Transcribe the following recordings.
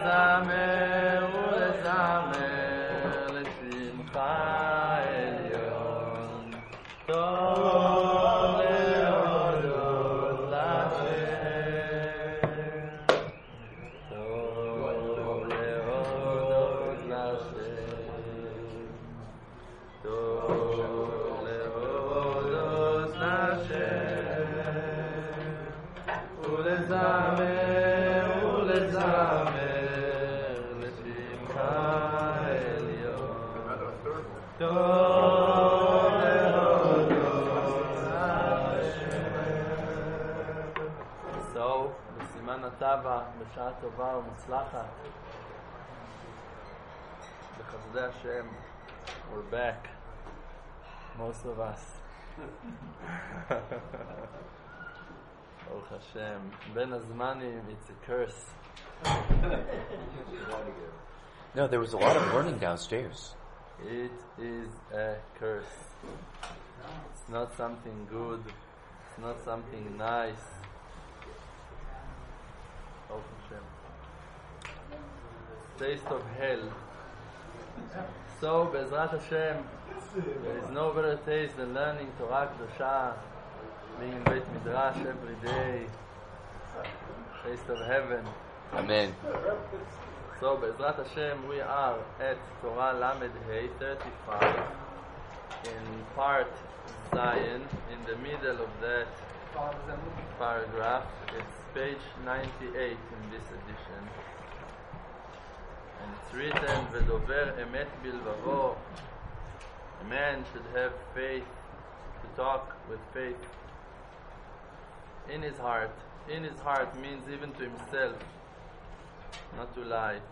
ולזמר ולזמר לשמחה עליון טוב להודות להשם טוב להודות להשם טוב להודות להשם ולזמר לשמחה עליון טוב להודות להשם. So, בסימן הטבע, בשעה טובה ומוצלחת, בחסדי השם, we're back, most of us. Baruch Hashem. Ben Azmanim, it's a curse. No, there was a lot of learning downstairs. It is a curse. It's not something good. It's not something nice. Baruch Hashem. Taste of hell. So, Be'ezrat Hashem, there is no better taste than learning Torah Kedosha, being in Beit Midrash every day. Taste of heaven. Amen. So, Be'ezrat Hashem, we are at Torah Lamed Hey 35 in part Zion, in the middle of that paragraph. It's page 98 in this edition. And it's written, V'dover emet bilvavo. A man should have faith, to talk with faith in his heart. In his heart means even to himself, not to lie.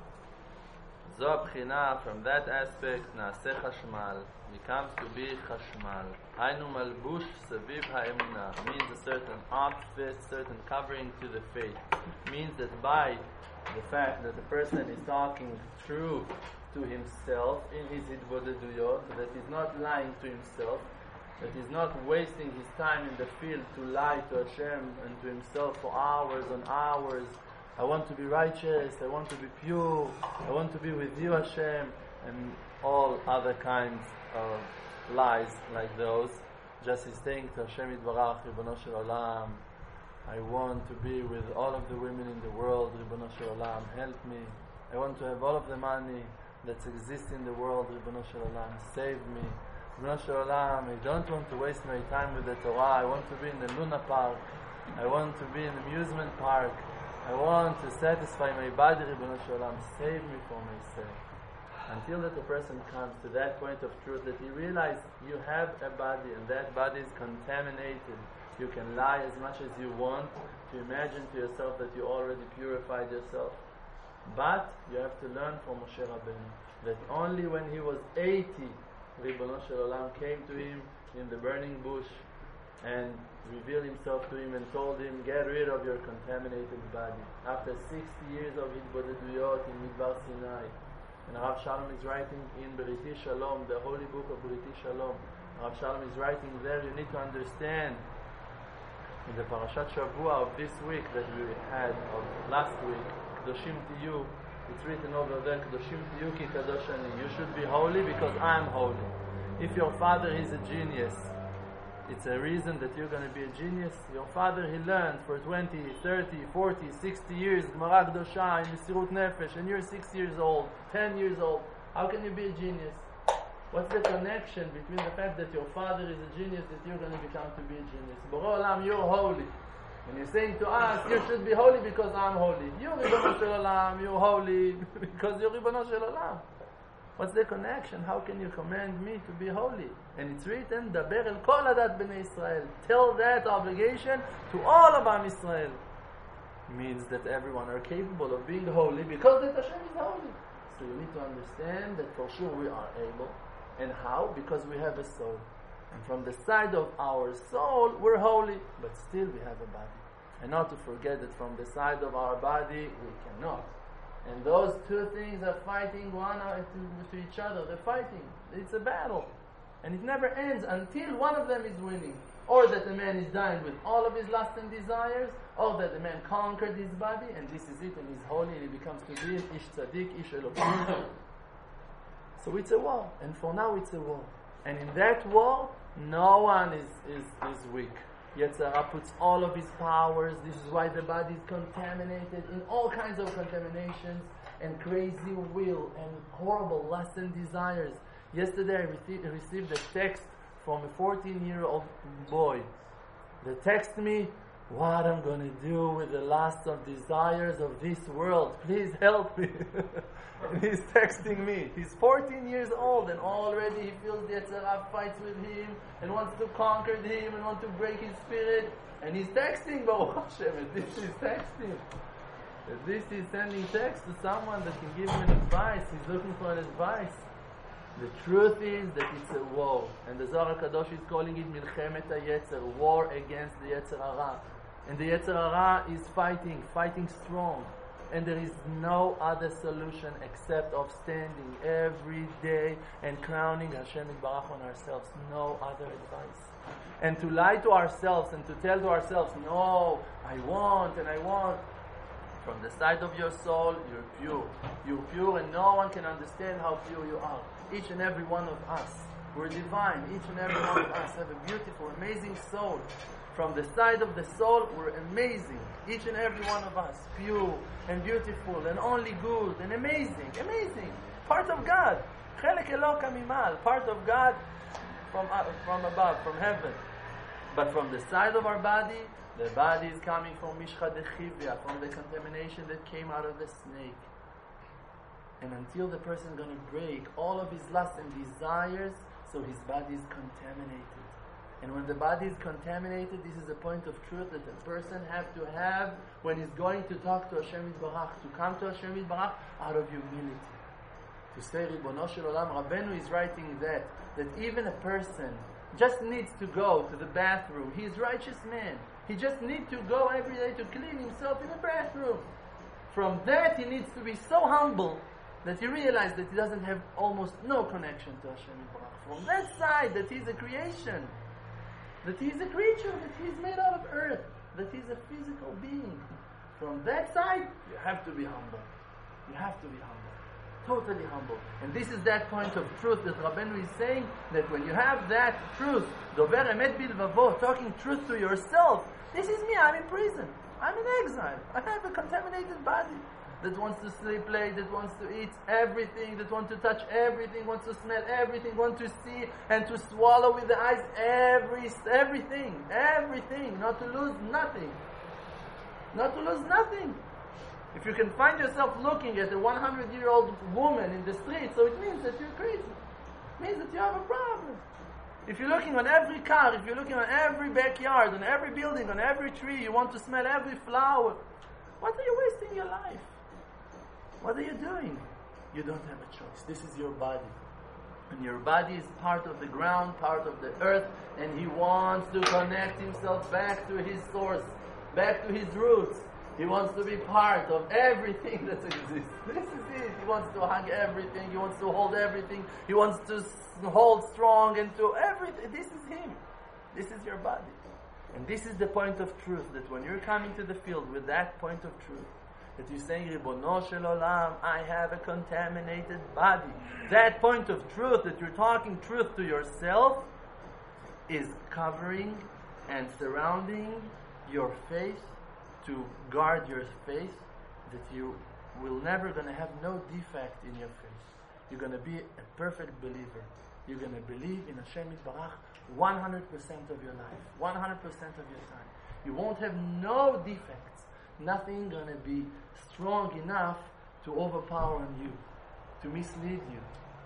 Zo b'china, from that aspect, na'aseh chashmal, becomes to be chashmal. Hainu malbush saviv ha'emunah, means a certain outfit, certain covering to the faith. Means that by the fact that the person is talking true to himself in his hitbodeduyot, that he's not lying to himself, that he's not wasting his time in the field to lie to Hashem and to himself for hours and hours. I want to be righteous, I want to be pure, I want to be with you, Hashem, and all other kinds of lies like those. Just he's saying to Hashem Yitbarach, Ribono Shel Olam, I want to be with all of the women in the world, Ribono Shel Olam, help me. I want to have all of the money that exists in the world, Ribono Shel Olam, save me. Ribono Shel Olam, I don't want to waste my time with the Torah, I want to be in the Luna Park, I want to be in the amusement park, I want to satisfy my body, Ribono Shel Olam, save me for myself. Until that the person comes to that point of truth, that he realizes you have a body and that body is contaminated. You can lie as much as you want to imagine to yourself that you already purified yourself. But you have to learn from Moshe Rabbeinu that only when he was 80, Ribono Shel Olam came to him in the burning bush and revealed himself to him and told him, get rid of your contaminated body. After 60 years of hitbodeduyot in Midbar Sinai, and Rav Shalom is writing in Beriti Shalom, the holy book of Beriti Shalom, Rav Shalom is writing there, you need to understand in the Parashat Shavua of this week that we had, of last week, Kedoshim Tiyu, it's written over there, Kedoshim Tiyu ki kadosh ani. You should be holy because I am holy. If your father is a genius, it's a reason that you're going to be a genius. Your father, he learned for 20, 30, 40, 60 years, Gemara Kedosha, in Mesirut Nefesh, and you're 6 years old, 10 years old. How can you be a genius? What's the connection between the fact that your father is a genius that you're going to become to be a genius? Borei Olam, you're holy. And you're saying to us, you should be holy because I'm holy. You, Ribono Shel Olam, you're holy because you're Ribono Shel Olam. What's the connection? How can you command me to be holy? And it's written, Daber el kol adat bnei Israel. Tell that obligation to all of Am Israel. Means that everyone are capable of being holy because that Hashem is holy. So you need to understand that for sure we are able. And how? Because we have a soul. And from the side of our soul, we're holy. But still we have a body. And not to forget that from the side of our body, we cannot. And those two things are fighting one to each other. They're fighting. It's a battle. And it never ends until one of them is winning. or that the man is dying with all of his lusts and desires, or that the man conquered his body, and this is it, and he's holy, and he becomes to be Ish Tzaddik, Ish Elokim. So it's a war, and for now it's a war. And in that war, no one is weak. Yetzer Hara puts all of his powers. This is why the body is contaminated in all kinds of contaminations and crazy will and horrible lusts and desires. Yesterday I received a text from a 14-year-old boy. They text me, what I'm going to do with the lusts of desires of this world. Please help me. And he's texting me. He's 14 years old and already he feels the Yetzer Hara fights with him and wants to conquer him and wants to break his spirit. And he's texting, Baruch Hashem, and this is texting. This is sending text to someone that can give him an advice. He's looking for an advice. The truth is that it's a war. And the Zohar HaKadosh is calling it Milchemet HaYetzer, war against the Yetzer Hara. And the Yetzer Hara is fighting strong. And there is no other solution except of standing every day and crowning Hashem Yitbarach on ourselves. No other advice. And to lie to ourselves and to tell to ourselves, no, I want and I want. From the side of your soul, you're pure. You're pure and no one can understand how pure you are. Each and every one of us, we're divine. Each and every one of us have a beautiful, amazing soul. From the side of the soul, we're amazing. Each and every one of us, pure and beautiful and only good and amazing. Part of God. Chelek Eloka Mimal. Part of God from above, from heaven. But from the side of our body, the body is coming from Mishcha Dechivya, from the contamination that came out of the snake. And until the person is going to break all of his lusts and desires, so his body is contaminated. And when the body is contaminated, this is a point of truth that a person has to have when he's going to talk to Hashem Yitbarach, to come to Hashem Yitbarach out of humility. To say, Ribono Shel Olam, Rabbeinu is writing that even a person just needs to go to the bathroom. He's a righteous man. He just needs to go every day to clean himself in the bathroom. From that, he needs to be so humble that he realizes that he doesn't have almost no connection to Hashem Yitbarach. From that side, that he's a creation, that he's a creature, that he's made out of earth, that he's a physical being. From that side, you have to be humble. You have to be humble. Totally humble. And this is that point of truth that Rabbeinu is saying, that when you have that truth, Dover Emet Bilvavo, talking truth to yourself, this is me, I'm in prison. I'm in exile. I have a contaminated body that wants to sleep late, that wants to eat everything, that wants to touch everything, wants to smell everything, wants to see and to swallow with the eyes everything, not to lose nothing. Not to lose nothing. If you can find yourself looking at a 100-year-old woman in the street, so it means that you're crazy. It means that you have a problem. If you're looking on every car, if you're looking on every backyard, on every building, on every tree, you want to smell every flower, what are you wasting your life? What are you doing? You don't have a choice. This is your body. And your body is part of the ground, part of the earth, and he wants to connect himself back to his source, back to his roots. He wants to be part of everything that exists. This is it. He wants to hug everything. He wants to hold everything. He wants to hold strong and to everything. This is him. This is your body. And this is the point of truth, that when you're coming to the field with that point of truth, that you're saying, Ribono Shel Olam, I have a contaminated body. That point of truth, that you're talking truth to yourself, is covering and surrounding your faith, to guard your faith, that you will never going to have no defect in your faith. You're going to be a perfect believer. You're going to believe in Hashem Yitbarach 100% of your life, 100% of your time. You won't have no defects. Nothing going to be strong enough to overpower you, to mislead you.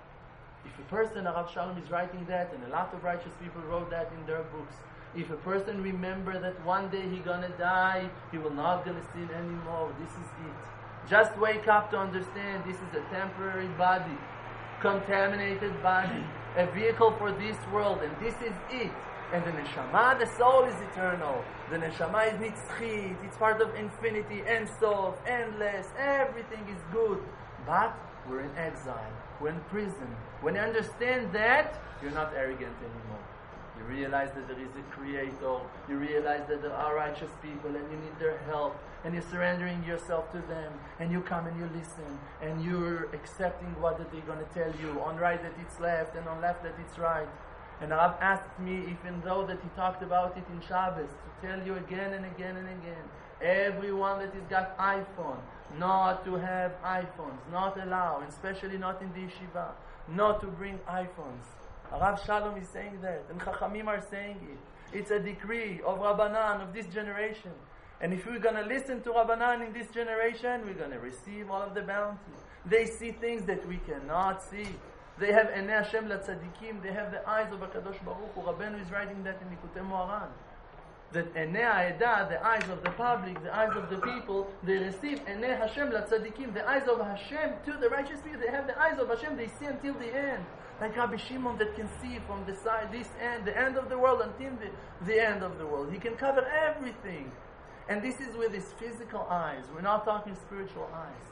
If a person, Arav Shalom is writing that, and a lot of righteous people wrote that in their books, if a person remember that one day he's gonna die, he will not gonna sin anymore. This is it. Just wake up to understand this is a temporary body, contaminated body, a vehicle for this world, and this is it. And the neshama, the soul, is eternal. The neshama is nitzchit. It's part of infinity, Ein Sof, endless. Everything is good. But we're in exile. We're in prison. When you understand that, you're not arrogant anymore. You realize that there is a creator. You realize that there are righteous people and you need their help. And you're surrendering yourself to them. And you come and you listen. And you're accepting what that they're going to tell you. On right that it's left and on left that it's right. And Rav asked me, even though that he talked about it in Shabbos, to tell you again and again and again. Everyone that has got iPhone, not to have iPhones, not allow, and especially not in the yeshiva, not to bring iPhones. Rav Shalom is saying that, and Chachamim are saying it. It's a decree of Rabbanan of this generation. And if we're going to listen to Rabbanan in this generation, we're going to receive all of the bounty. They see things that we cannot see. They have Enei Hashem LaTzadikim, they have the eyes of HaKadosh Baruch Hu. Rabbeinu is writing that in Likutei Moharan. That Enei Ha'edah, the eyes of the public, the eyes of the people, they receive Enei Hashem LaTzadikim, the eyes of Hashem to the righteous people. They have the eyes of Hashem, they see until the end. Like Rabbi Shimon that can see from the side, this end, the end of the world until the end of the world. He can cover everything. And this is with his physical eyes. We're not talking spiritual eyes.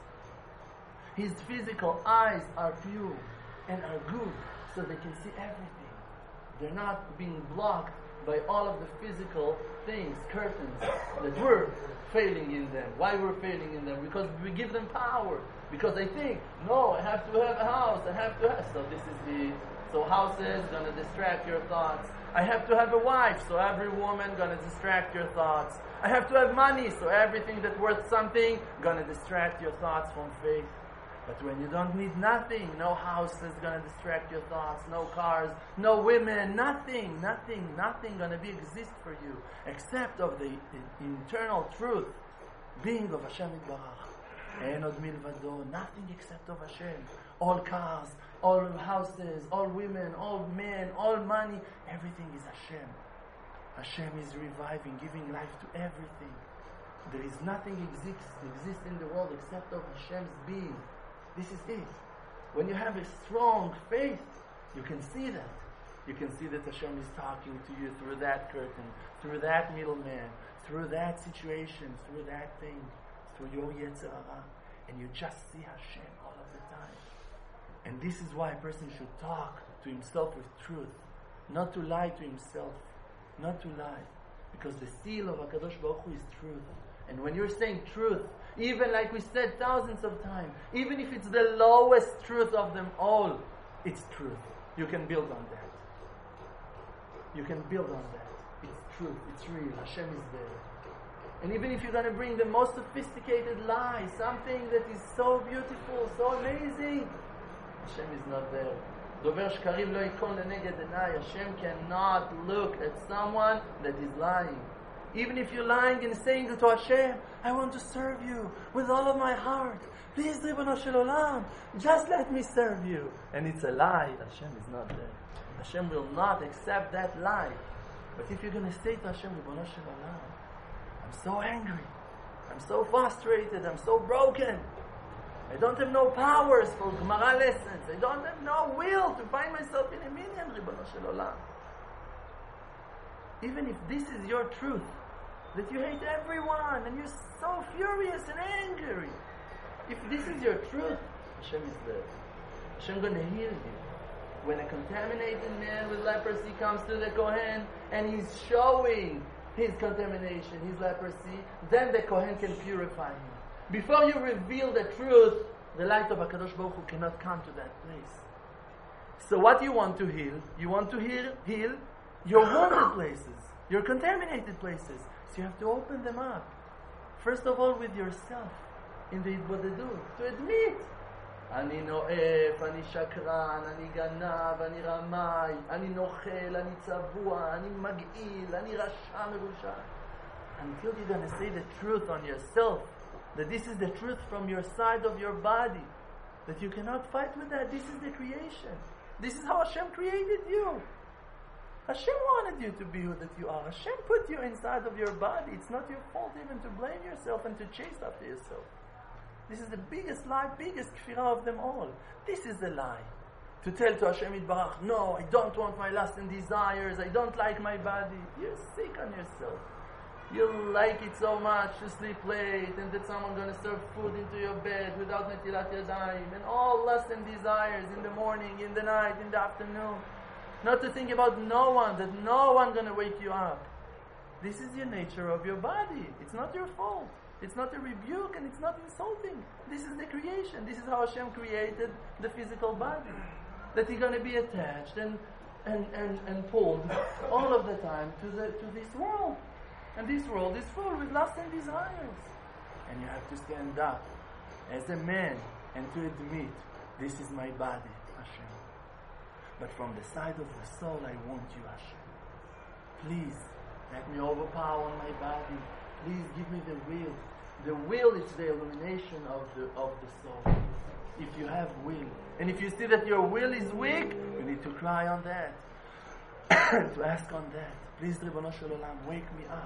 His physical eyes are pure and are good, so they can see everything. They're not being blocked by all of the physical things, curtains, that we're failing in them. Why we're failing in them? Because we give them power. Because they think, no, I have to have a house, I have to have... So this is the... So houses going to distract your thoughts. I have to have a wife, so every woman going to distract your thoughts. I have to have money, so everything that's worth something going to distract your thoughts from faith. But when you don't need nothing, no house is going to distract your thoughts, no cars, no women, nothing going to be exist for you except of the internal truth, being of Hashem Yitbarach. Ein od milvado, nothing except of Hashem. All cars, all houses, all women, all men, all money, everything is Hashem. Hashem is reviving, giving life to everything. There is nothing exists in the world except of Hashem's being. This is it. When you have a strong faith, you can see that. You can see that Hashem is talking to you through that curtain, through that middleman, through that situation, through that thing, through your Yetzer Hara, and you just see Hashem all of the time. And this is why a person should talk to himself with truth, not to lie to himself, not to lie, because the seal of HaKadosh Baruch Hu is truth. And when you're saying truth, even like we said thousands of times, even if it's the lowest truth of them all, it's truth. You can build on that. You can build on that. It's truth. It's real. Hashem is there. And even if you're going to bring the most sophisticated lie, something that is so beautiful, so amazing, Hashem is not there. Dover shkarim lo yikon leneged enai. Hashem cannot look at someone that is lying. Even if you're lying and saying to Hashem, I want to serve you with all of my heart. Please, Ribono Shel Olam, just let me serve you. And it's a lie. Hashem is not there. Hashem will not accept that lie. But if you're going to say to Hashem, Ribono Shel Olam, I'm so angry. I'm so frustrated. I'm so broken. I don't have no powers for Gemara lessons. I don't have no will to find myself in a minyan, Ribono Shel Olam. Even if this is your truth, that you hate everyone and you're so furious and angry, if this is your truth, Hashem is there. Hashem going to heal you. When a contaminated man with leprosy comes to the Kohen and he's showing his contamination, his leprosy, then the Kohen can purify him. Before you reveal the truth, the light of HaKadosh Baruch Hu cannot come to that place. So what do you want to heal? You want to heal your wounded places, your contaminated places. So you have to open them up. First of all with yourself, in the התבודדות, to admit, אני נואף, אני שקרן, אני גנב, אני רמאי, אני נוכל, אני צבוע, אני מגעיל, אני רשע מרושע. Until you're going to say the truth on yourself, that this is the truth from your side of your body, that you cannot fight with that. This is the creation. This is how Hashem created you. Hashem wanted you to be who that you are. Hashem put you inside of your body. It's not your fault even to blame yourself and to chase after yourself. This is the biggest lie, biggest kfirah of them all. This is the lie. To tell to Hashem Yitbarach, no, I don't want my lust and desires. I don't like my body. You're sick on yourself. You like it so much to sleep late and that someone's going to serve food into your bed without netilat yadayim and all lust and desires in the morning, in the night, in the afternoon. Not to think about no one, that no one going to wake you up. This is your nature of your body. It's not your fault. It's not a rebuke and it's not insulting. This is the creation. This is how Hashem created the physical body. That you're going to be attached and pulled all of the time to this world. And this world is full with lust and desires. And you have to stand up as a man and to admit, this is my body, Hashem. But from the side of the soul, I want you, Hashem. Please, let me overpower my body. Please give me the will. The will is the illumination of the soul. If you have will, and if you see that your will is weak, you need to cry on that, to ask on that. Please, Ribono Shel Olam, wake me up.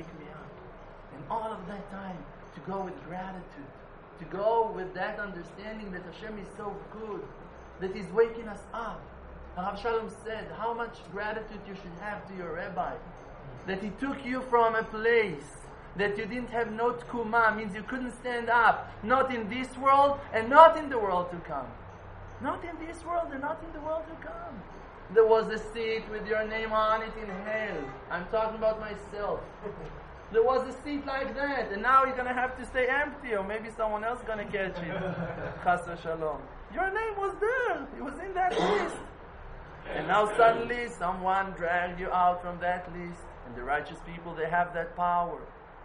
And all of that time, to go with gratitude, to go with that understanding that Hashem is so good, that He's waking us up. Rav Shalom said, how much gratitude you should have to your Rabbi, that he took you from a place that you didn't have no tkuma, means you couldn't stand up, not in this world and not in the world to come. Not in this world and not in the world to come. There was a seat with your name on it in hell. I'm talking about myself. There was a seat like that, and now you're going to have to stay empty, or maybe someone else is going to catch it. Chas v'shalom. Your name was there. It was in that list. And now suddenly someone dragged you out from that list. And the righteous people, they have that power.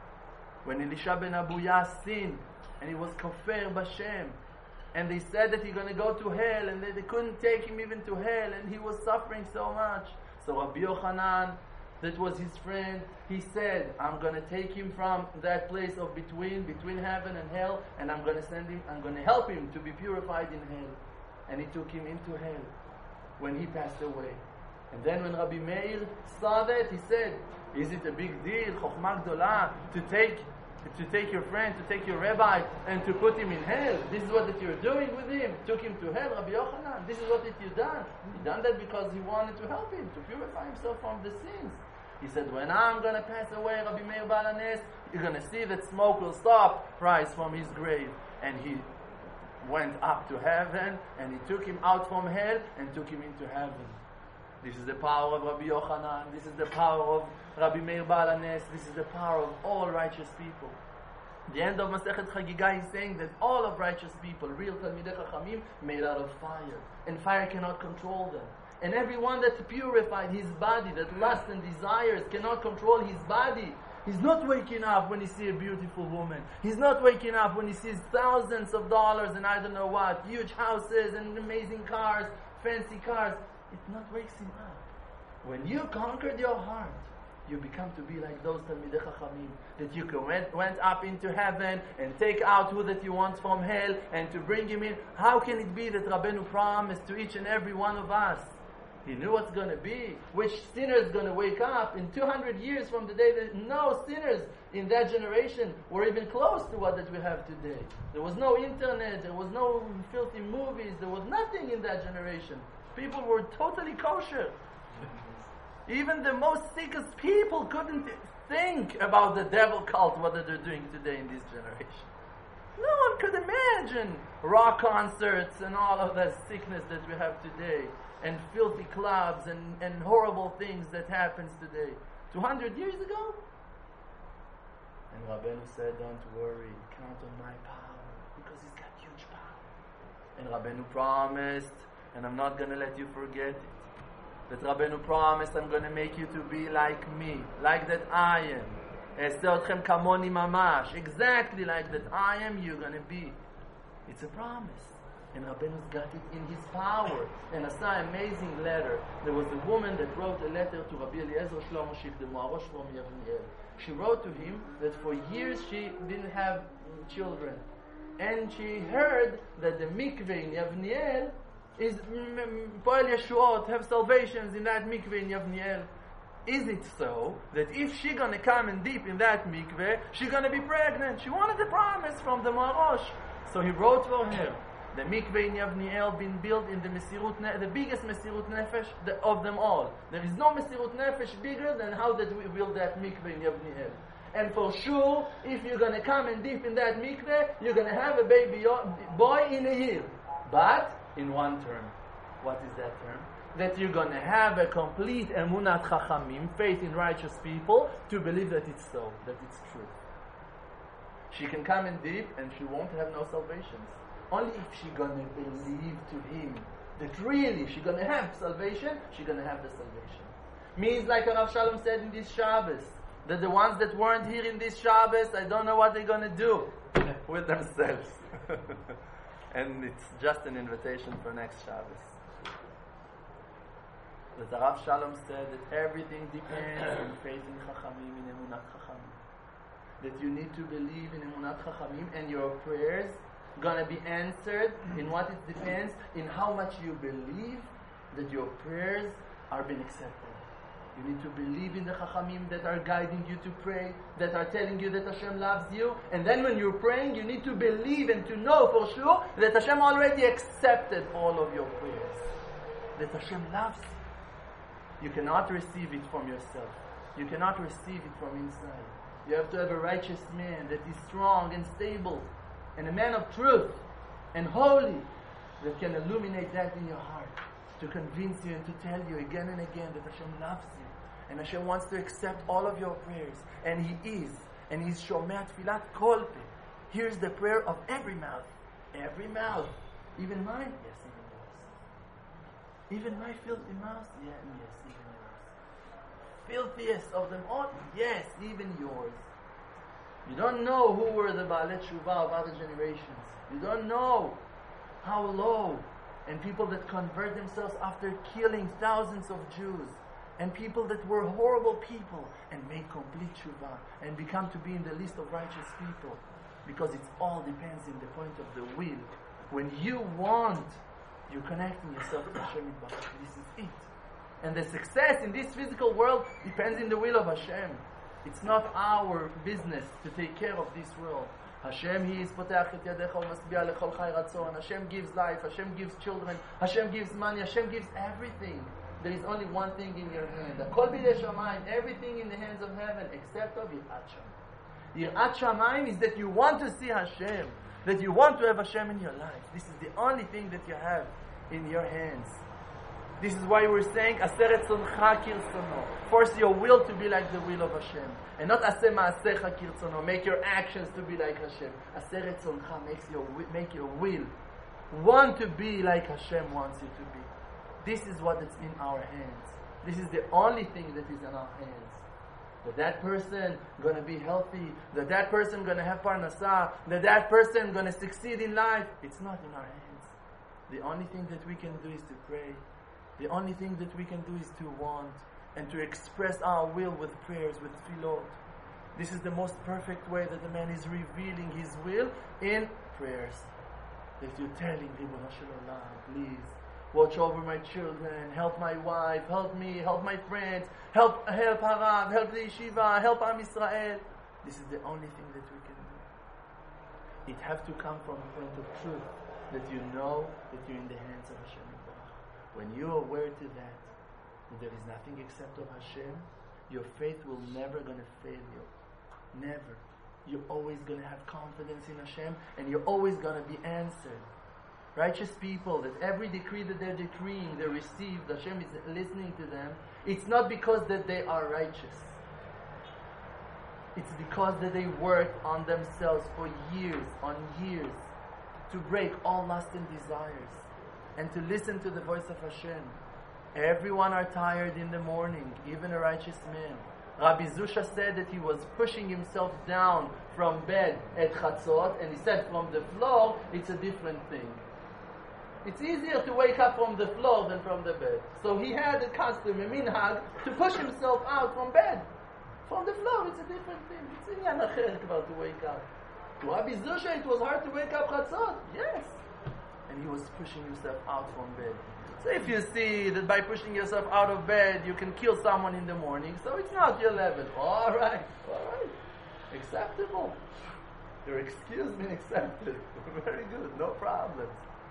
When Elisha ben Abuya sinned, and he was kafir b'Shem, and they said that he's going to go to hell, and they couldn't take him even to hell, and he was suffering so much. So Rabbi Yochanan, that was his friend, he said, I'm going to take him from that place of between heaven and hell, and I'm going to help him to be purified in hell. And he took him into hell when he passed away. And then when Rabbi Meir saw that, he said, is it a big deal, Chokhmah Gdolah, to take your friend, to take your rabbi, and to put him in hell? This is what that you're doing with him. Took him to hell, Rabbi Yochanan. This is what that you done. He done that because he wanted to help him, to purify himself from the sins. He said, when I'm going to pass away, Rabbi Meir Baal HaNes, you're going to see that smoke will stop, rise from his grave. And he went up to heaven, and he took him out from hell, and took him into heaven. This is the power of Rabbi Yochanan. This is the power of Rabbi Meir Baal HaNes. This is the power of all righteous people. The end of Masechet Chagigah is saying that all of righteous people, real Talmidei Chachamim, made out of fire. And fire cannot control them. And everyone that purified his body, that lust and desires, cannot control his body. He's not waking up when he sees a beautiful woman. He's not waking up when he sees thousands of dollars and I don't know what, huge houses and amazing cars, fancy cars. It not wakes him up. When you conquered your heart, you become to be like those Talmidei Chachamim, that you went up into heaven and take out who that you want from hell and to bring him in. How can it be that Rabbeinu promised to each and every one of us? He knew what's going to be, which sinner is going to wake up in 200 years from the day that no sinners in that generation were even close to what that we have today. There was no internet, there was no filthy movies, there was nothing in that generation. People were totally kosher. Even the most sickest people couldn't think about the devil cult, what they're doing today in this generation. No one could imagine rock concerts and all of that sickness that we have today, and filthy clubs and horrible things that happens today. 200 years ago? And Rabbeinu said, don't worry, count on my power, because he's got huge power. And Rabbeinu promised, and I'm not going to let you forget it, that Rabbeinu promised, I'm going to make you to be like me, like that I am. E'aseh otchem kamoni mamash, exactly like that I am, you're going to be. It's a promise. And Rabbeinu's got it in his power. And I saw an amazing letter. There was a woman that wrote a letter to Rabbi Eliezer Shlomo Shich, the Moharosh from Yavniel. She wrote to him that for years she didn't have children. And she heard that the mikveh in Yavniel is Poel Yeshuot, have salvations in that mikveh in Yavniel. Is it so that if she's going to come and dip in that mikveh, she's going to be pregnant? She wanted a promise from the Moharosh. So he wrote for her. The mikveh in Yavniel been built in the biggest Mesirut Nefesh of them all. There is no Mesirut Nefesh bigger than how that we build that mikveh in Yavniel. And for sure, if you're going to come and dip in that mikveh, you're going to have a baby boy in a year. But in one term. What is that term? that you're going to have a complete emunat chachamim, faith in righteous people, to believe that it's so, that it's true. She can come in deep and she won't have no salvations. Only if she's going to believe to him that really she's going to have salvation, she's going to have the salvation. Means like Rav Shalom said in this Shabbos, that the ones that weren't here in this Shabbos, I don't know what they're going to do with themselves. And it's just an invitation for next Shabbos. That the Rav Shalom said that everything depends on faith in Chachamim, in Emunat Chachamim. That you need to believe in Emunat Chachamim, and your prayers gonna be answered in what it depends in how much you believe that your prayers are being accepted. You need to believe in the Chachamim that are guiding you to pray, that are telling you that Hashem loves you, and then when you're praying, you need to believe and to know for sure that Hashem already accepted all of your prayers. That Hashem loves you. You cannot receive it from yourself. You cannot receive it from inside. You have to have a righteous man that is strong and stable, and a man of truth and holy that can illuminate that in your heart, to convince you and to tell you again and again that Hashem loves you, and Hashem wants to accept all of your prayers, and He is, and He's shomea tfilat kol pe. Here's the prayer of every mouth, even mine, yes, even yours, even my filthy mouth, yes, even yours. Filthiest of them all, yes, even yours. You don't know who were the Baalei Tshuva of other generations. You don't know how low, and people that convert themselves after killing thousands of Jews, and people that were horrible people and made complete Tshuva and become to be in the list of righteous people, because it all depends in the point of the will. When you want, you're connecting yourself to Hashem Yitbarach. This is it. And the success in this physical world depends in the will of Hashem. It's not our business to take care of this world. Hashem, He is poteach et yadecha u'masbi'a lechol chai ratzon. Hashem gives life, Hashem gives children, Hashem gives money, Hashem gives everything. There is only one thing in your hand. Kol bidei shamayim, everything in the hands of heaven except of Yirat Shamayim. Yirat Shamayim is that you want to see Hashem, that you want to have Hashem in your life. This is the only thing that you have in your hands. This is why we're saying Aseret Tzoncha Kirtzono. Force your will to be like the will of Hashem, and not Aseh Ma'asecha Kirtzono. Make your actions to be like Hashem. Aseret Tzoncha make your will want to be like Hashem wants you to be. This is what is in our hands. This is the only thing that is in our hands. That person gonna be healthy, that person gonna have parnasah, that person gonna succeed in life. It's not in our hands. The only thing that we can do is to pray. The only thing that we can do is to want and to express our will with prayers, with tefillot. This is the most perfect way that the man is revealing his will in prayers. That you're telling Ribono Shel Olam, please, watch over my children, help my wife, help me, help my friends, help Harav, help the yeshiva, help Am Yisrael. This is the only thing that we can do. It has to come from a point of truth, that you know that you're in the hands of Hashem. When you're aware to that there is nothing except of Hashem, your faith will never going to fail you. Never. You're always going to have confidence in Hashem, and you're always going to be answered. Righteous people, that every decree that they're decreeing, they received, Hashem is listening to them. It's not because that they are righteous. It's because that they worked on themselves for years on years to break all lust and desires, and to listen to the voice of Hashem. Everyone are tired in the morning, even a righteous man. Rabbi Zusha said that he was pushing himself down from bed at Chatzot, and he said from the floor, it's a different thing. It's easier to wake up from the floor than from the bed. So he had a custom, a minhag, to push himself out from bed. From the floor, it's a different thing. It's inyan acher to wake up. To Rabbi Zusha, it was hard to wake up Chatzot. Yes. And he was pushing himself out from bed. So if you see that by pushing yourself out of bed you can kill someone in the morning, so it's not your level. Alright. Acceptable. Your excuse been accepted. Very good, no problems.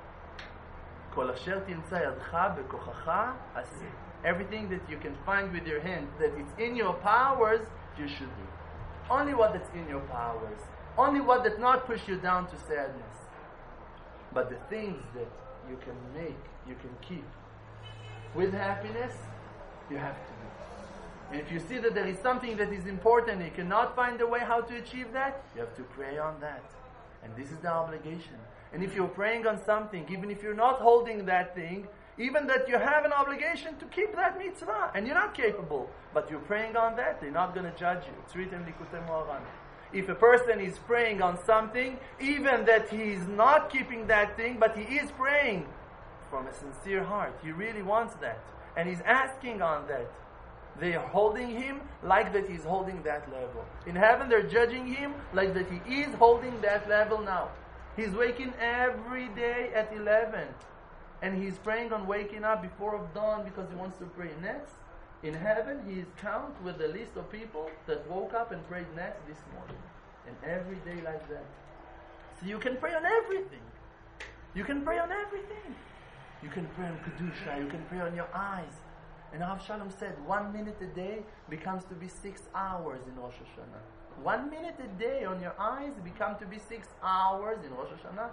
Everything that you can find with your hand, that it's in your powers, you should do. Only what that's in your powers. Only what does not push you down to sadness. But the things that you can make, you can keep, with happiness, you have to do it. And if you see that there is something that is important and you cannot find a way how to achieve that, you have to pray on that. And this is the obligation. And if you're praying on something, even if you're not holding that thing, even that you have an obligation to keep that mitzvah, and you're not capable, but you're praying on that, they're not going to judge you. It's written in Likutei Moharan. If a person is praying on something, even that he is not keeping that thing, but he is praying from a sincere heart, he really wants that, and he's asking on that, they are holding him like that he's holding that level. In heaven, they're judging him like that he is holding that level now. He's waking every day at 11. And he's praying on waking up before of dawn because he wants to pray next. In heaven, he is count with the list of people that woke up and prayed next this morning. And every day like that. So you can pray on everything. You can pray on everything. You can pray on Kedusha. You can pray on your eyes. And Rav Shalom said, 1 minute a day becomes to be 6 hours in Rosh Hashanah. 1 minute a day on your eyes become to be 6 hours in Rosh Hashanah.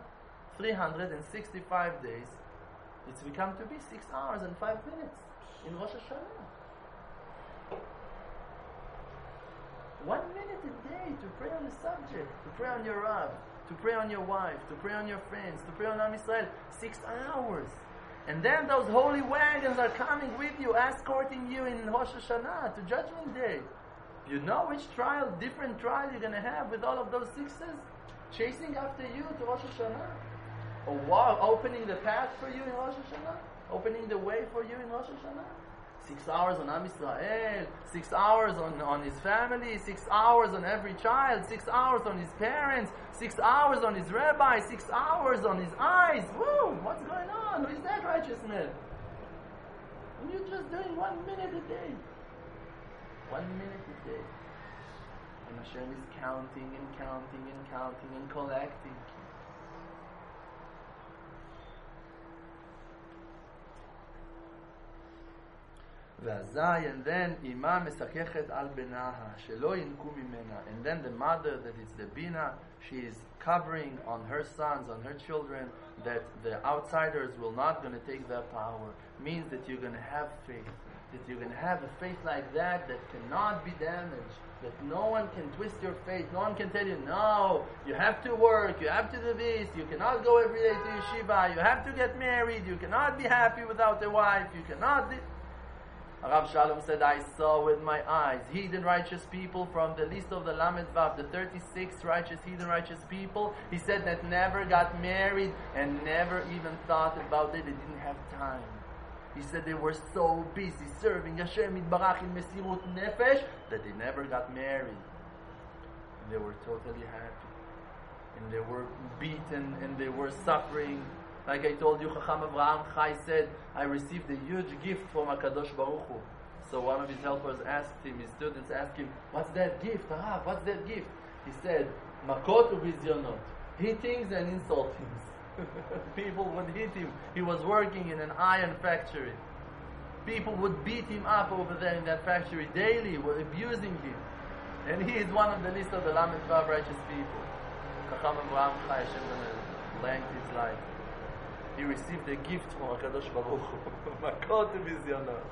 365 days. It's become to be 6 hours and 5 minutes in Rosh Hashanah. 1 minute a day to pray on a subject, to pray on your Rav, to pray on your wife, to pray on your friends, to pray on Am Yisrael. 6 hours. And then those holy wagons are coming with you, escorting you in Rosh Hashanah to Judgment Day. You know which trial, different trial you're going to have with all of those sixes chasing after you to Rosh Hashanah? Or wow, opening the path for you in Rosh Hashanah? Opening the way for you in Rosh Hashanah? 6 hours on Am Yisrael, 6 hours on his family, 6 hours on every child, 6 hours on his parents, 6 hours on his rabbi, 6 hours on his eyes. Woo! What's going on? Who is that righteous man? And you're just doing 1 minute a day. 1 minute a day. And Hashem is counting and counting and counting and collecting. And then Ima mesakechet al benaha shelo yinku mimena. And then the mother, that is the bina, she is covering on her sons, on her children, that the outsiders will not going to take their power. Means that you're going to have faith. That you're going to have a faith like that cannot be damaged. That no one can twist your faith. No one can tell you, no, you have to work, you have to do this, you cannot go every day to yeshiva, you have to get married, you cannot be happy without a wife, you cannot... Rav Shalom said, I saw with my eyes hidden righteous people from the list of the Lamed Vav, the 36 hidden righteous people. He said that never got married and never even thought about it. They didn't have time. He said they were so busy serving Hashem Yitbarach in Mesirut Nefesh that they never got married. And they were totally happy. And they were beaten and they were suffering. Like I told you, Chacham Avraham Chai said, I received a huge gift from HaKadosh Baruch Hu. So one of his helpers asked him, his students asked him, what's that gift? What's that gift? He said, Makot u'bizyonot, hitings and insultings. People would hit him. He was working in an iron factory. People would beat him up over there in that factory daily, were abusing him. And he is one of the list of the Lamed Vav righteous people. Chacham Avraham Chai, Hashem length his life. He received a gift from HaKadosh Baruch Hu. Makot u'bizyonot.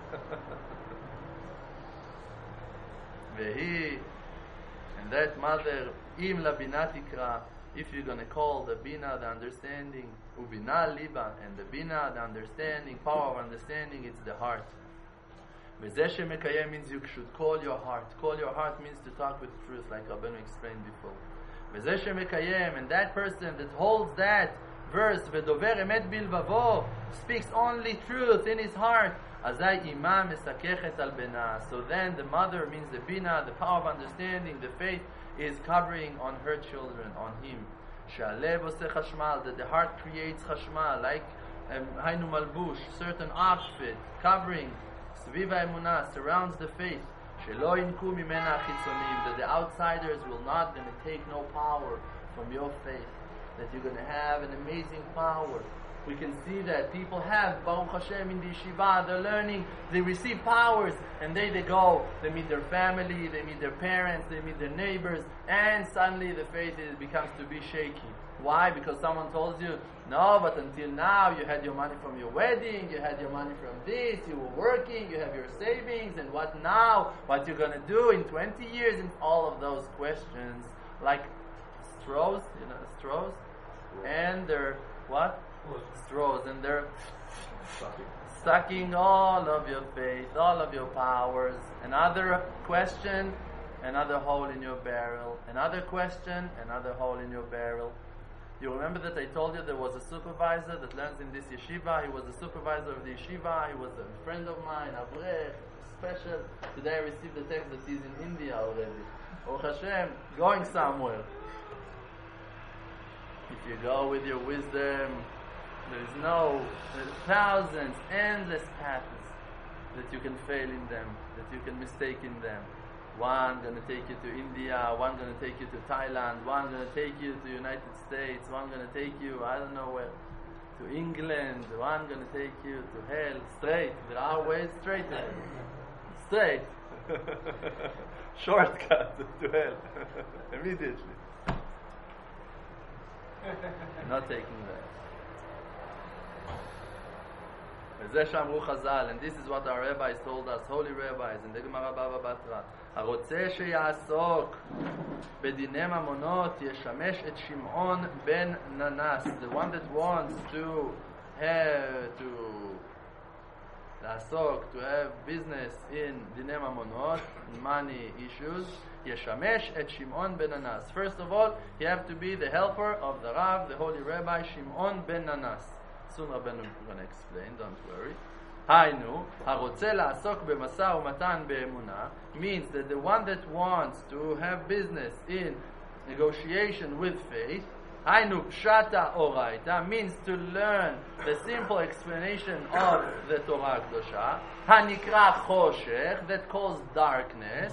Vehi, and that mother, im la bina tikra, if you're going to call the bina, the understanding, ubina liba, and the bina, the understanding, power of understanding, it's the heart. Vezeh shemekayem means you should call your heart. Call your heart means to talk with truth, like Rabbeinu explained before. Vezeh shemekayem, and that person that holds that verse, Vedover emet bilvavo, speaks only truth in his heart. Azai ima mesakechet al bena. So then the mother means the bina, the power of understanding, the faith is covering on her children, on him. Shalev oseh chashmal, that the heart creates chashmal, like hainu malbush, certain outfit, covering, sviva emunah, surrounds the faith. Shelo yinku mimena chitzonim, that the outsiders will not going to take no power from your faith. That you're going to have an amazing power. We can see that people have, Baruch Hashem, in the yeshiva, they're learning, they receive powers, and they go, they meet their family, they meet their parents, they meet their neighbors, and suddenly the faith becomes to be shaky. Why? Because someone told you, no, but until now you had your money from your wedding, you had your money from this, you were working, you have your savings, and what now? What you're going to do in 20 years? And all of those questions, like straws, straws, and they're, what? Straws, and they're sucking all of your faith, all of your powers. Another question, another hole in your barrel. Another question, another hole in your barrel. You remember that I told you there was a supervisor that learns in this yeshiva. He was the supervisor of the yeshiva. He was a friend of mine, Avrech, special. Today I received the text that he's in India already. Baruch Hashem, going somewhere. If you go with your wisdom, there's thousands, endless paths that you can fail in them, that you can mistake in them. One going to take you to India, one going to take you to Thailand, one going to take you to United States, one going to take you, I don't know where, to England, one going to take you to hell, straight. There are ways straight to hell. Straight. Shortcut to hell. Immediately. Not taking that. And this is what our rabbis told us, holy rabbis, in the Gemara Baba Batra. הרוצה שיעסוק בדיני ממונות ישמש את שמעון בן ננס. The one that wants to have business in דיני ממונות, money issues, ישמש את שמעון בן ננס. First of all, you have to be the helper of the Rav, the holy rabbi, שמעון בן ננס. Soon Rabbeinu is going to explain, don't worry. היינו, הרוצה לעסוק במשא ומתן באמונה means that the one that wants to have business in negotiation with faith, היינו פשטה אורייתא means to learn the simple explanation of the Torah הקדושה, הנקרא חושך, that calls darkness,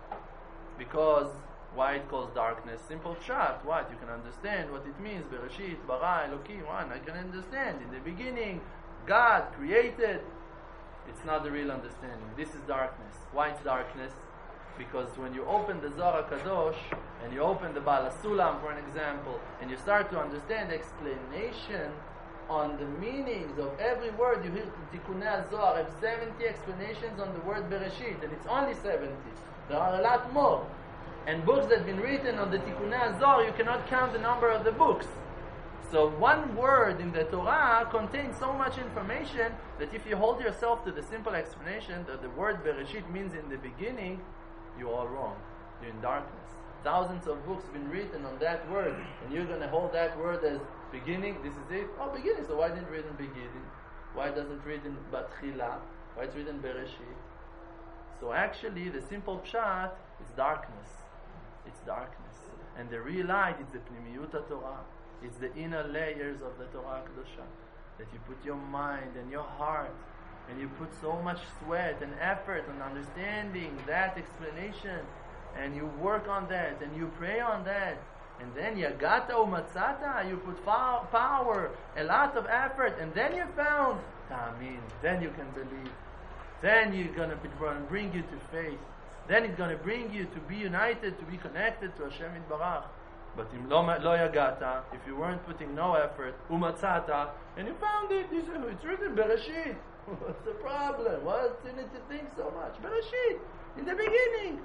because why it calls darkness? Simple pshat. What? You can understand what it means. Bereshit, bara, Elokim. One, I can understand. In the beginning, God created. It's not the real understanding. This is darkness. Why it's darkness? Because when you open the Zohar Kadosh and you open the Baal HaSulam, for an example, and you start to understand the explanation on the meanings of every word, you hear Tikkunei Zohar have 70 explanations on the word Bereshit, and it's only 70. There are a lot more. And books that have been written on the Tikkunei Zohar, you cannot count the number of the books. So one word in the Torah contains so much information that if you hold yourself to the simple explanation that the word Bereshit means in the beginning, you are wrong. You're in darkness. Thousands of books have been written on that word, and you're going to hold that word as beginning. This is it. Oh, beginning. So why didn't it read in beginning? Why doesn't it read in Batchila? Why it's written Bereshit? So actually, the simple pshat is darkness. It's darkness. And the real light is the Pnimiyut Torah. It's the inner layers of the Torah Kedosha. That you put your mind and your heart, and you put so much sweat and effort on understanding that explanation, and you work on that, and you pray on that, and then Yagata Umatzata, you put power, a lot of effort, and then you found Ta'amin. Then you can believe. Then you're going to bring you to faith. Then it's going to bring you to be united, to be connected to Hashem Yitbarach. But lo yagata, if you weren't putting no effort, umatzata, and you found it, it's written Bereshit. What's the problem? What do you need to think so much? Bereshit, in the beginning.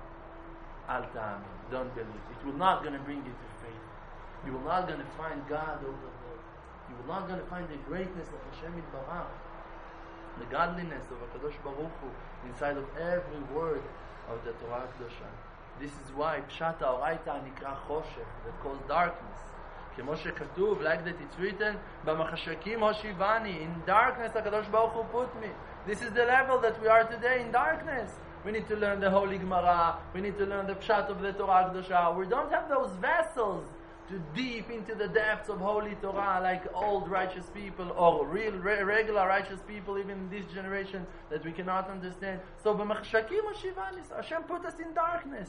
Al ta'amin, don't believe. It will not going to bring you to faith. You will not going to find God over there. You will not going to find the greatness of Hashem Yitbarach, the godliness of HaKadosh Baruch Hu inside of every word of the Torah Kedosha. This is why Pshat HaOraita Nikra Choshech, that calls darkness. כמו שכתוב, like that it's written, במחשכים הושיבני, in darkness HaKadosh Baruch Hu put me. This is the level that we are today, in darkness. We need to learn the Holy Gemara, we need to learn the Pshat of the Torah Kedosha. We don't have those vessels to deep into the depths of Holy Torah like old righteous people or real regular righteous people even in this generation that we cannot understand. So b'machshakim hashivani, Hashem put us in darkness.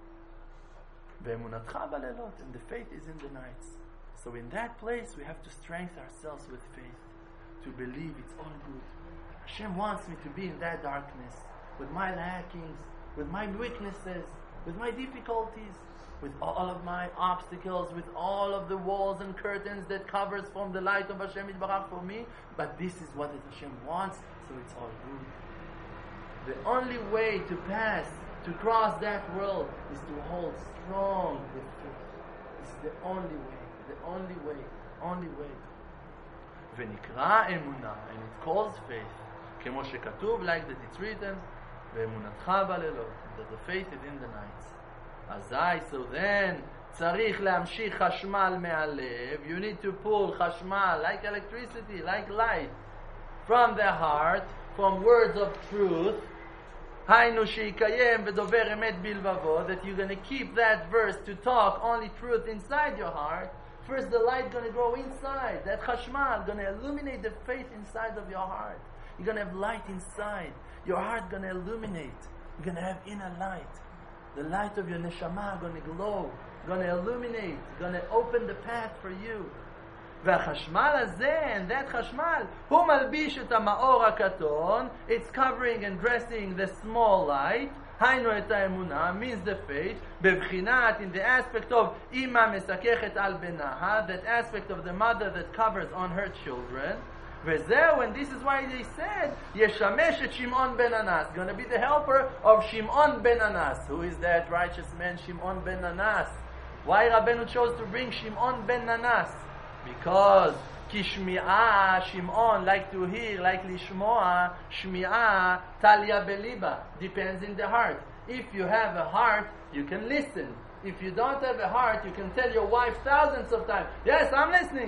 Ve'emunatcha balelot, and the faith is in the nights. So in that place we have to strengthen ourselves with faith, to believe it's all good. Hashem wants me to be in that darkness with my lackings, with my weaknesses, with my difficulties, with all of my obstacles, with all of the walls and curtains that covers from the light of Hashem Yitbarach for me, but this is what Hashem wants, so it's all good. The only way to pass, to cross that world, is to hold strong with faith. This is the only way. ונקרא אמונה, and it calls faith, כמו שכתוב, like that it's written, ואמונתך בלילות, that the faith is in the nights. אזי, so then, צריך להמשיך חשמל מהלב, you need to pull חשמל, like electricity, like light, from the heart, from words of truth, היינו שיקיים ודובר אמת בלבבו, that you're going to keep that verse to talk only truth inside your heart. First the light going to grow inside, that chashmal going to illuminate the faith inside of your heart. You're going to have light inside, your heart going to illuminate, you're going to have inner light. The light of your neshama going to glow, going to illuminate, going to open the path for you. והחשמל הזה, and that חשמל, הוא מלביש את המאור הקטון, it's covering and dressing the small light, היינו את האמונה, means the faith, בבחינת, in the aspect of אמא מסככת על בניה, that aspect of the mother that covers on her children, וזהו, and this is why they said, ישמש את שמעון בן אנס, going to be the helper of שמעון בן אנס. Who is that righteous man, שמעון בן אנס? Why Rabbeinu chose to bring שמעון בן אנס? Because כשמיעה, שמעון, like to hear, like לשמוע, שמיעה, תליה בליבה, depends in the heart. If you have a heart, you can listen. If you don't have a heart, you can tell your wife thousands of times, yes, I'm listening.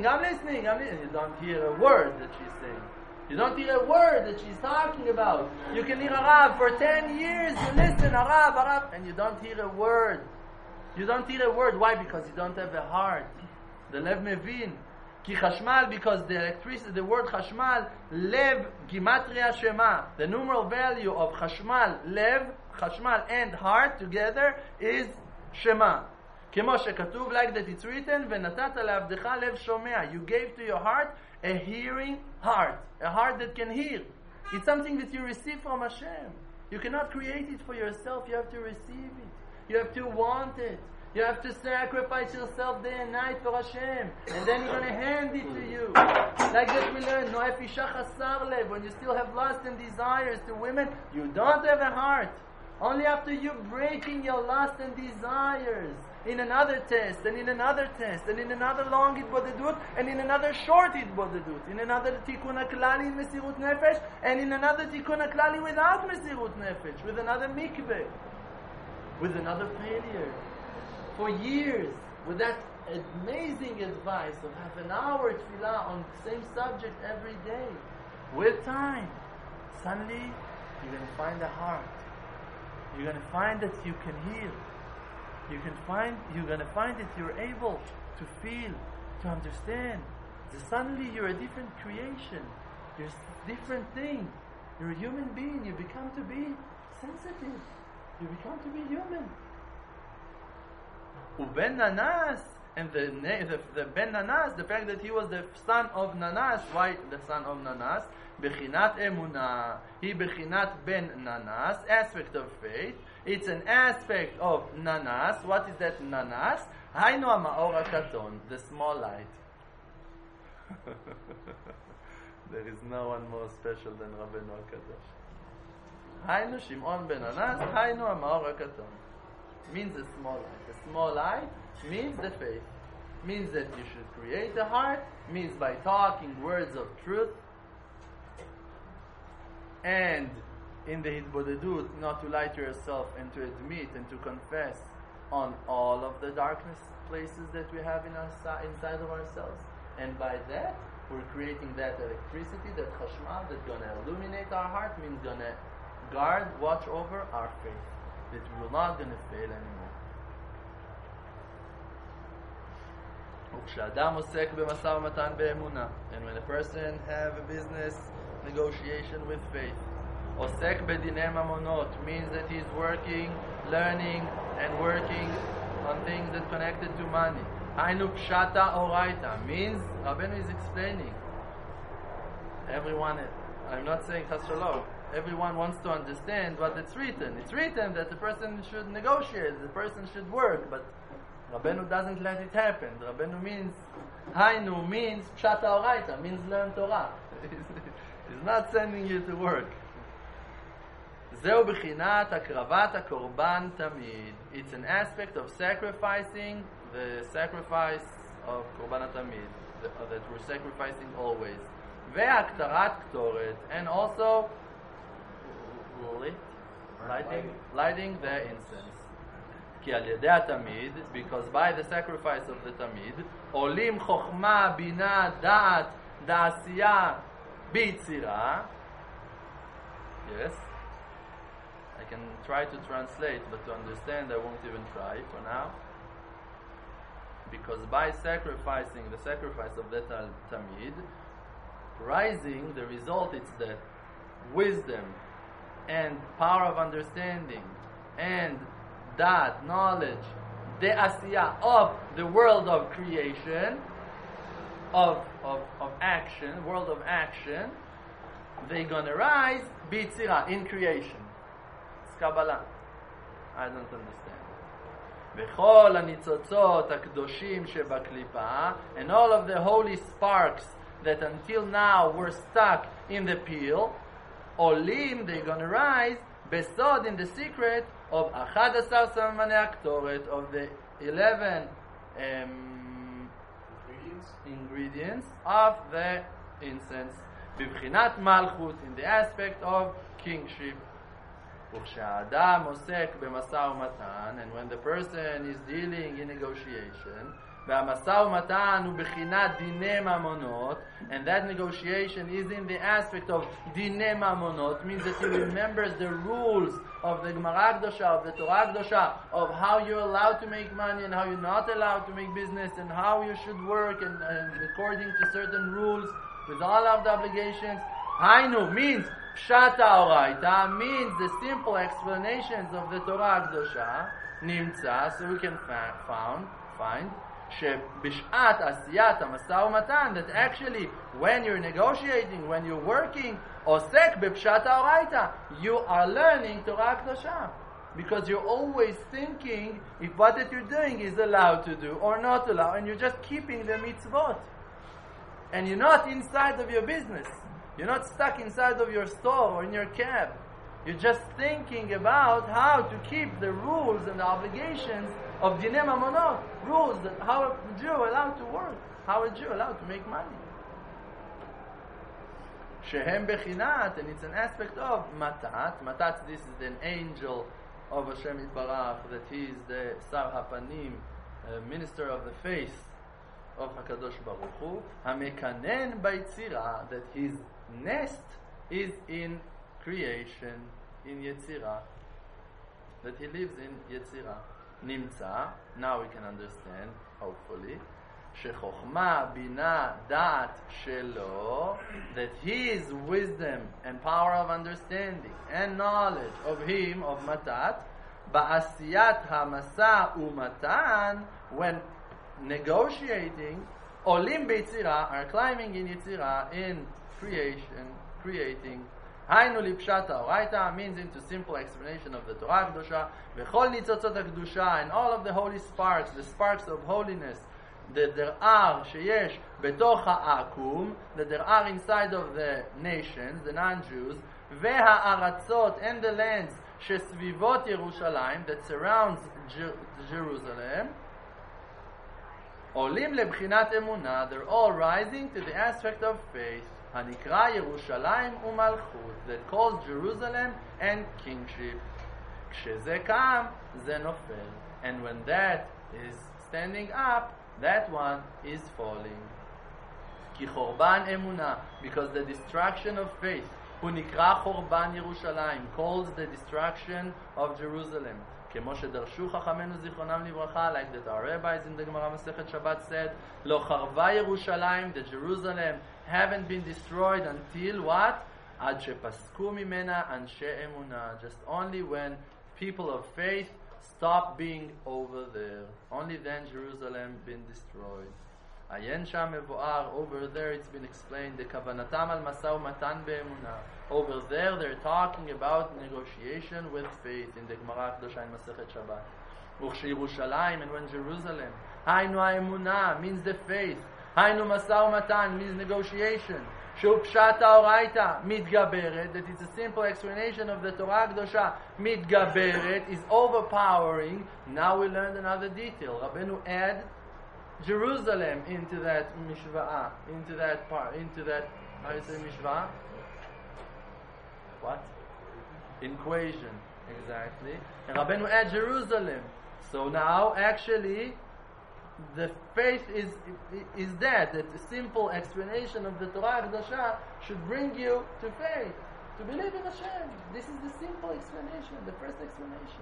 You don't hear a word that she's saying. You don't hear a word that she's talking about. You can hear a Rav for 10 years, you listen, a Rav, and you don't hear a word. You don't hear a word. Why? Because you don't have a heart. The lev mevin. Ki chashmal, because the electricity, the word chashmal, lev gimatria shema. The numeral value of chashmal, lev, chashmal and heart together is shema. כמו שכתוב, like that it's written, ונתת לעבדך לב שומע. You gave to your heart a hearing heart, a heart that can hear. It's something that you receive from Hashem. You cannot create it for yourself. You have to receive it. You have to want it. You have to sacrifice yourself day and night for Hashem, and then He's going to hand it to you. Like that we learn, Noef Isha Chasar Lev, when you still have lust and desires to women, you don't have a heart. Only after you breaking your lust and desires in another test, and in another test, and in another long hitbodedut, and in another short hitbodedut, in another tikkun haklali in Mesirut Nefesh, and in another tikkun haklali without Mesirut Nefesh, with another mikveh, with another failure. For years, with that amazing advice of half an hour tefillah on the same subject every day, with time, suddenly you're going to find a heart. You're going to find that you can hear. You're going to find that you're able to feel, to understand. So suddenly you're a different creation. You're a different thing. You're a human being. You become to be sensitive. You become to be human. Uben Nanas, and the Ben Nanas, the fact that he was the son of Nanas. Why the son of Nanas? Bechinat Emunah. He Bechinat Ben Nanas, aspect of faith. It's an aspect of Nanas. What is that Nanas? Haynu HaMaor HaKaton, the small light. There is no one more special than Rabbeinu HaKadosh. Haynu Shimon Ben Nanas, Haynu HaMaor HaKaton. Means a small light. A small light means the faith. Means that you should create a heart. Means by talking words of truth. And in the hitbodedut, not to lie to yourself and to admit and to confess on all of the darkness places that we have inside of ourselves. And by that, we're creating that electricity, that chashmal, that's going to illuminate our heart, means going to guard, watch over our faith. That we will not going to fail anymore. וכשאדם עוסק במשא ומתן באמונה, and when a person have a business negotiation with faith, עוסק בדיני ממונות means that he's working, learning, and working on things that connected to money. היינו פשטה אורייתא means, Rabbeinu is explaining. Everyone, I'm not saying chas shalom. everyone wants to understand what it's written. It's written that the person should negotiate, the person should work, but Rabbeinu doesn't let it happen. Rabbeinu means, Hainu means Pshat HaOraita, means learn Torah. He's not sending you to work. זהו בחינת הקרבת הקורבן תמיד. It's an aspect of sacrificing, the sacrifice of קורבן התמיד, that we're sacrificing always. והקטרת קטורת, and also lighting the incense. כי על ידי התמיד, because by the sacrifice of the תמיד, עולים חוכמה, בינה, דעת, דעשייה, ביצירה. Yes. I can try to translate, but to understand I won't even try for now. Because by sacrificing the sacrifice of the Tamid, rising, the result is that wisdom and power of understanding and that knowledge, the asiyah of the world of creation, of action, world of action, they're gonna rise bitzira, in creation. Kabbalah. I don't understand. וכל הניצוצות הקדושים שבקליפה, and all of the holy sparks that until now were stuck in the peel, עולים, they're going to rise, בסוד, in the secret of 11 סממני הקטורת, of the 11 ingredients of the incense, בבחינת מלכות, in the aspect of kingship. וכשהאדם עוסק במשא ומתן, and when the person is dealing in negotiation, והמשא ומתן הוא בחינת דיני ממונות, and that negotiation is in the aspect of דיני ממונות, means that he remembers the rules of the Gemara Kedosha, of the Torah Kedosha, of how you're allowed to make money and how you're not allowed to make business, and how you should work, and according to certain rules, with all of the obligations. Hainu means Pshat HaOraita, means the simple explanations of the Torah Kedosha, Nimtza, so we can find שבשעת עשיית המשא ומתן, that actually when you're negotiating, when you're working, עוסק בפשט האורייתא, you are learning Torah Kedosha. Because you're always thinking if what that you're doing is allowed to do or not allowed, and you're just keeping the mitzvot. And you're not inside of your business. You're not stuck inside of your store or in your cab. You're just thinking about how to keep the rules and the obligations of Dinei Mamonot, rules that how a Jew allowed to work, how a Jew allowed to make money. Shehem Bechinat, and it's an aspect of Matat. Matat, this is an angel of Hashem Yitbarach, that he is the Sar HaPanim, minister of the face of HaKadosh Baruch Hu, HaMekanen Baitzira, that his nest is in creation, in Yetzirah, that he lives in Yetzirah. Nimtza, now we can understand, hopefully, Shechochma Bina Dat Shelo, that his wisdom and power of understanding and knowledge of him, of Matat, Ba'asiyat HaMasa Umatan, when negotiating, Olim Beitzira, are climbing in Yetzirah, in creation, creating. Hainu lipshat haoraita means into simple explanation of the Torah Kedosha. V'chol nitzotzot hakdusha, and all of the holy sparks, the sparks of holiness, that there are sheyesh betoch ha'akum, that there are inside of the nations, the non-Jews, ve'ha'aratzot, and the lands shesvivot Yerushalayim, that surrounds Jerusalem. Olim lebchinat emunah, they're all rising to the aspect of faith. Hanikra Yerushalayim umalchut, that calls Jerusalem and kingship. Ksheze kam, ze nofel, and when that is standing up, that one is falling. Ki chorban emunah, because the destruction of faith. Hunikra chorban Yerushalayim, calls the destruction of Jerusalem. כמו שדרשו חכמינו זיכרונם לברכה, like that our rabbis in the Gemara Masechet Shabbat said, לא חרבה ירושלים, the Jerusalem haven't been destroyed until what? עד שפסקו ממנה אנשי אמונה, just only when people of faith stop being over there. Only then Jerusalem been destroyed. Ayen sham mevoar, over there it's been explained, the kavanatam al masa umatan be'emunah. Over there they're talking about negotiation with faith in the Gemara Kedosha in Masechet Shabbat. Uchshirushalayim, and when Jerusalem. Hainu ha'emunah means the faith. Hainu masa umatan means negotiation. Shu pshat ha'oraita mitgaberet, that it's a simple explanation of the Torah Kedosha. Mitgaberet is overpowering. Now we learned another detail. Rabbeinu add Jerusalem into that mishvah, into that part, into that, how you say mishvah? What? Equation, exactly. And Rabbeinu add Jerusalem. So now, actually, the faith is that the simple explanation of the Torah Kedosha should bring you to faith, to believe in Hashem. This is the simple explanation, the first explanation.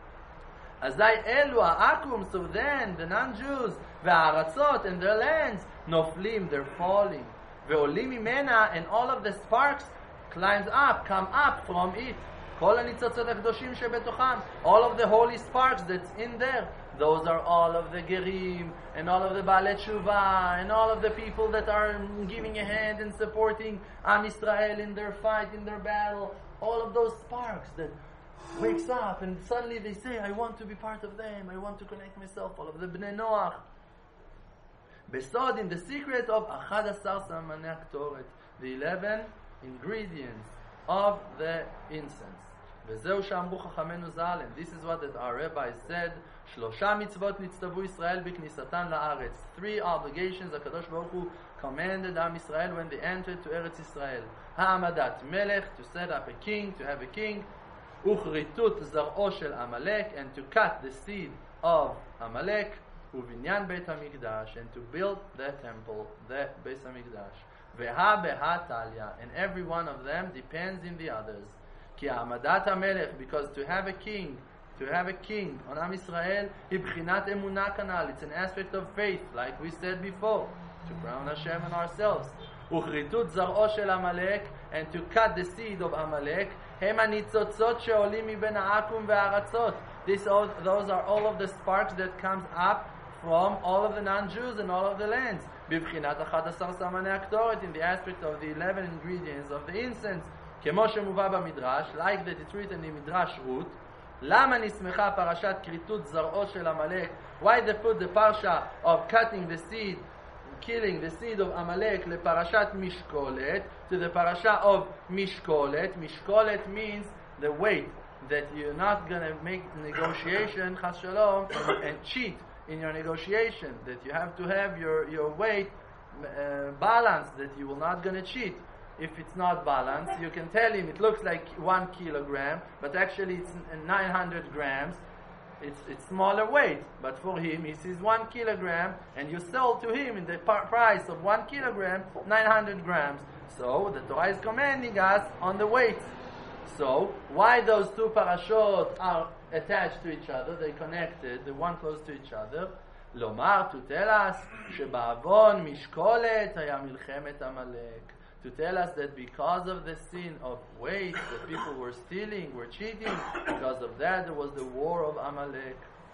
Azai elu ha'akum, so then the non-Jews, ve'aratzot, and their lands, noflim, they're falling. Ve'olim imena, and all of the sparks climbs up, come up from it. Kol ha'nitzotzot ha'kedoshim shebetocham, all of the holy sparks that's in there, those are all of the gerim, and all of the Baalei Tshuva, and all of the people that are giving a hand and supporting Am Yisrael in their fight, in their battle. All of those sparks that wakes up and suddenly they say, I want to be part of them, I want to connect myself. All of the Bnei Noach. Besod, in the secret of Achad Asar Samanei Aktoret, the 11 ingredients of the incense. Vezeu she'amru chachamenu zal, and this is what our rabbis said, Shlosha mitzvot nitztavu Yisrael b'knisatan la'aretz. 3 obligations HaKadosh Baruch Hu commanded Am Yisrael when they entered to Eretz Yisrael. Ha'amadat melech, to set up a king, to have a king. Uchritut zar'o shel Amalek, and to cut the seed of Amalek. Uvinyan Beit HaMikdash, and to build the temple, the Beit HaMikdash. Veha beha talya, and every one of them depends in the others. Ki ha'amadat HaMelech, because to have a king on Am Yisrael, ibchinat emunah kanal, it's an aspect of faith, like we said before, to crown Hashem and ourselves. Uchritut zar'o shel Amalek, and to cut the seed of Amalek. Hem hanitzotzot she'olim miben ha'akum ve'aratzot. Those are all of the sparks that comes up from all of the non-Jews and all of the lands. Bibchinat achad asar samanei aktoret, in the aspect of the 11 ingredients of the incense. Kemo shemuva b'midrash, like that it's written in Midrash Ruth. Lama nismecha parashat kritut zar'o shel Amalek. Why they put the parsha of cutting the seed, killing the seed of Amalek, le parashat Mishkolet, to the parasha of Mishkolet. Mishkolet means the weight, that you're not going to make negotiation, chas shalom, and cheat in your negotiation, that you have to have your weight balanced, that you will not going to cheat. If it's not balanced, you can tell him it looks like 1 kilogram, but actually it's 900 grams. It's smaller weight, but for him, he sees 1 kilogram, and you sell to him in the price of 1 kilogram, 900 grams. So the Torah is commanding us on the weight. So why those 2 parashot are attached to each other? They connected, the one close to each other. Lomar, to tell us, שבעוון משקולת היה מלחמת עמלק. To tell us that because of the sin of weight, that people were stealing, were cheating, because of that there was the war of Amalek.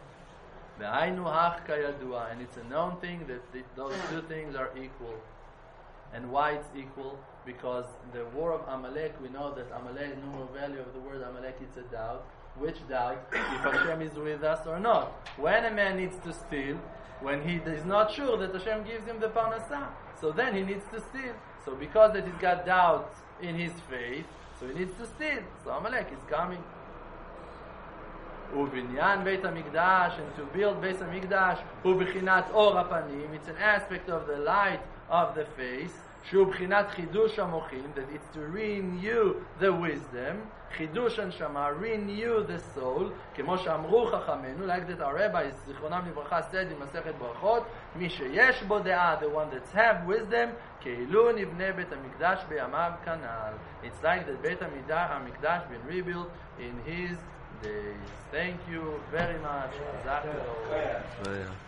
והיינו הך כידוע, and it's a known thing that those 2 things are equal. And why it's equal? Because the war of Amalek, we know that Amalek, numeral value of the word Amalek, it's a doubt. Which doubt? If Hashem is with us or not. When a man needs to steal, when he is not sure that Hashem gives him the parnasah, so then he needs to steal. So because that he's got doubt in his faith, so he needs to steal. So Amalek is coming. Uvinyan Beit HaMikdash, and to build Beit HaMikdash, Ubichinat Or HaPanim, it's an aspect of the light of the face. Shubchinat Chidush HaMochim, that it's to renew the wisdom. Chidush Hanshama, renew the soul. Kemo she'amru chachamenu, like that our rabbis, Zichronam Livracha, said in Masechet Brachot, Mi sheyesh bo de'ah, the one that's have wisdom, Keilu nivneh Beit HaMikdash beyamav kanal. It's like that Beit HaMikdash been rebuilt in his days. Thank you very much.